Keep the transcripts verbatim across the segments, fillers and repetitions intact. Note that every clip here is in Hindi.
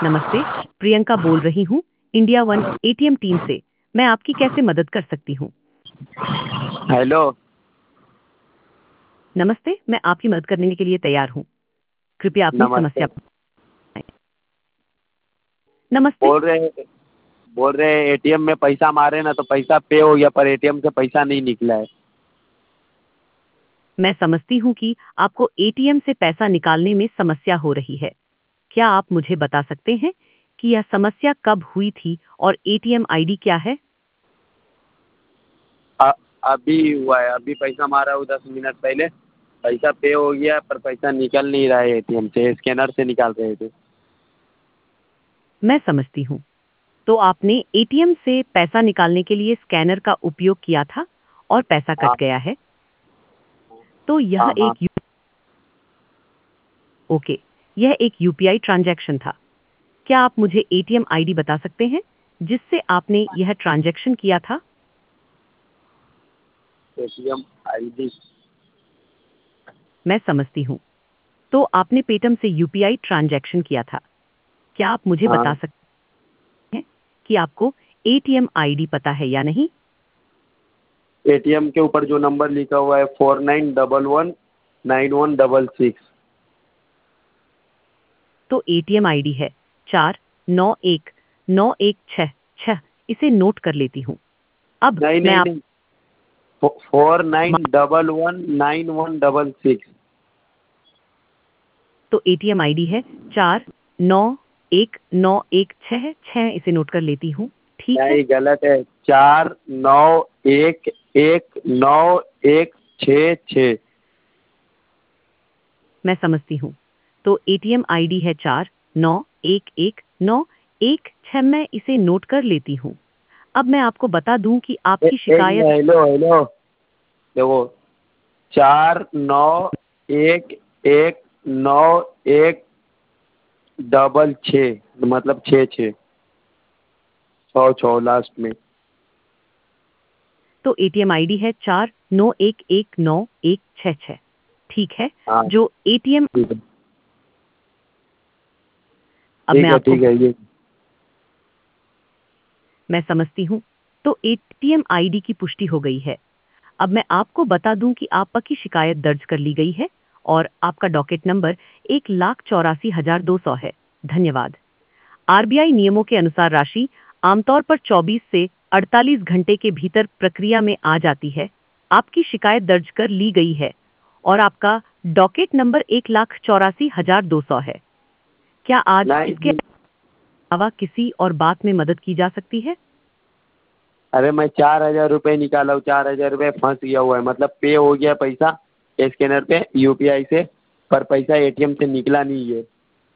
नमस्ते, प्रियंका बोल रही हूँ, इंडिया वन एटीएम टीम से। मैं आपकी कैसे मदद कर सकती हूँ? हेलो। नमस्ते, मैं आपकी मदद करने के लिए तैयार हूँ। कृपया अपनी समस्या नमस्ते। बताएं। नमस्ते, बोल रहे बोल रहे एटीएम में पैसा मारे ना तो पैसा पे हो गया, पर एटीएम से पैसा नहीं निकला है। मैं समझती हूँ कि आपको एटीएम से पैसा निकालने में समस्या हो रही है। क्या आप मुझे बता सकते हैं कि यह समस्या कब हुई थी और एटीएम आईडी क्या है? अ- अभी हुआ है, अभी पैसा मारा हूँ दस मिनट पहले। पैसा पे हो गया पर पैसा निकल नहीं रहा है, एटीएम से स्कैनर से निकाल रहे थे। मैं समझती हूँ। तो आपने एटीएम से पैसा निकालने के लिए स्कैनर का उपयोग किया था और पैसा हाँ कट गया है। तो यह हाँ हाँ। एक यू ओके, यह एक यूपीआई ट्रांजैक्शन था। क्या आप मुझे एटीएम आईडी बता सकते हैं जिससे आपने यह ट्रांजैक्शन किया था? ATM ID. मैं समझती हूँ। तो आपने पेटीएम से यूपीआई ट्रांजैक्शन किया था। क्या आप मुझे बता हाँ, सकते हैं कि आपको एटीएम आईडी पता है या नहीं? एटीएम के ऊपर जो नंबर लिखा हुआ है four nine double one nine one double six. तो एटीएम आईडी है चार नौ एक नौ एक छः छः। इसे नोट कर लेती हूँ। अब नहीं मैं नहीं आप नहीं, four nine double one nine one double six. तो एटीएम आईडी है चार नौ एक नौ एक छः छः। इसे नोट कर लेती हूँ। ठीक है, नहीं, गलत है। चार नौ एक एक नौ एक छ छ। मैं समझती हूँ। तो एटीएम आईडी है चार नौ एक एक नौ एक छः। मैं इसे नोट कर लेती हूँ। अब मैं आपको बता दूं कि ए- आपकी एक मिनट, शिकायत हेलो हेलो। देखो, चार नौ एक एक नौ एक डबल छ, मतलब छ छ छः छः लास्ट में। तो एटीएम आईडी है चार नौ एक एक नौ एक छः छः। ठीक है, हाँ, जो एटीएम ठीक है। अब मैं ठीक है आपको ठीक है ये। मैं समझती हूँ। तो एटीएम आईडी की पुष्टि हो गई है। अब मैं आपको बता दूं कि आपकी शिकायत दर्ज कर ली गई है और आपका डॉकेट नंबर एक लाख चौरासी हजार दो सौ है। धन्यवाद। आरबीआई नियमों के अनुसार राशि आमतौर पर चौबीस से अड़तालीस घंटे के भीतर प्रक्रिया में आ जाती है। आपकी शिकायत दर्ज कर ली गई है और आपका डॉकेट नंबर एक लाख चौरासी हजार दो सौ है। क्या आज नहीं इसके नहीं, अलावा किसी और बात में मदद की जा सकती है? अरे मैं चार हजार रुपये निकाला हूँ, चार हजार रुपये फंस गया हुआ है, मतलब पे हो गया पैसा स्कैनर पे यूपीआई से, पर पैसा एटीएम से निकला नहीं है।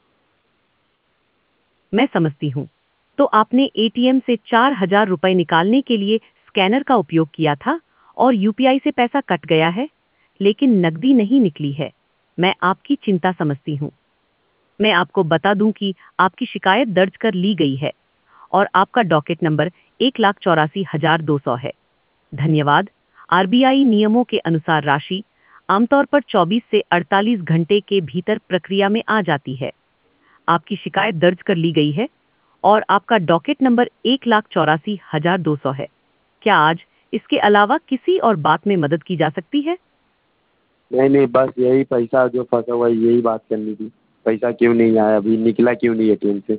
मैं समझती हूँ। तो आपने एटीएम से चार हजार रुपए निकालने के लिए स्कैनर का उपयोग किया था और यूपीआई से पैसा कट गया है, लेकिन नकदी नहीं निकली है। मैं आपकी चिंता समझती हूँ। मैं आपको बता दूं कि आपकी शिकायत दर्ज कर ली गई है और आपका डॉकेट नंबर एक लाख चौरासी हजार दो सौ है। धन्यवाद। आरबीआई नियमों के अनुसार राशि आमतौर पर चौबीस से अड़तालीस घंटे के भीतर प्रक्रिया में आ जाती है। आपकी शिकायत दर्ज कर ली गई है और आपका डॉकेट नंबर एक लाख चौरासी हजार दो सौ है। क्या आज इसके अलावा किसी और बात में मदद की जा सकती है? नहीं नहीं, बस यही पैसा जो फंसा हुआ है यही बात करनी थी। पैसा क्यों नहीं आया, अभी निकला क्यों नहीं एटीएम से।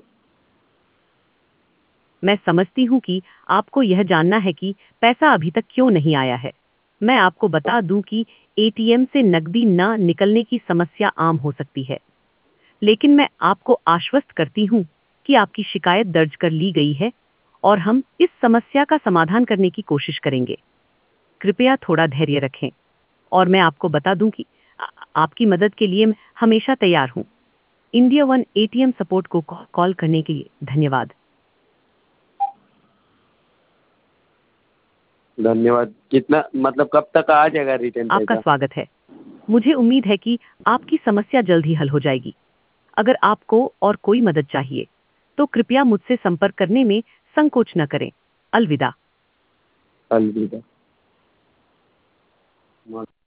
मैं समझती हूँ कि आपको यह जानना है कि पैसा अभी तक क्यों नहीं आया है। मैं आपको बता दूं कि एटीएम से नकदी न निकलने की समस्या आम हो सकती है, लेकिन मैं आपको आश्वस्त करती हूँ कि आपकी शिकायत दर्ज कर ली गई है और हम इस समस्या का समाधान करने की कोशिश करेंगे। कृपया थोड़ा धैर्य रखें और मैं आपको बता दूं कि आ- आपकी मदद के लिए मैं हमेशा तैयार हूं। इंडिया वन एटीएम सपोर्ट को कॉ- कॉल करने के लिए धन्यवाद। धन्यवाद। कितना, मतलब कब तक आ जाएगा रिटर्न आपका पैसा। स्वागत है। मुझे उम्मीद है कि आपकी समस्या जल्द ही हल हो जाएगी। अगर आपको और कोई मदद चाहिए, तो कृपया मुझसे संपर्क करने में संकोच न करें। अलविदा। अलविदा।